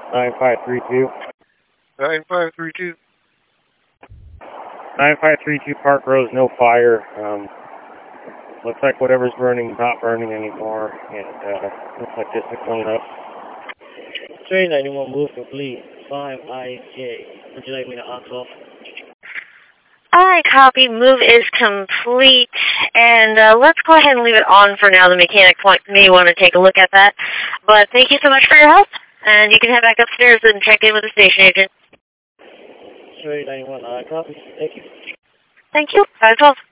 9532. 9532. 9532 Park Rose, no fire. Looks like whatever's burning is not burning anymore, and looks like just a cleanup. Train 91, move complete. 5IJ. Would you like me to opt off? Alright, copy. Move is complete. And let's go ahead and leave it on for now. The mechanic may want to take a look at that. But thank you so much for your help. And you can head back upstairs and check in with the station agent. Train 91, copy. Thank you. Thank you. 512.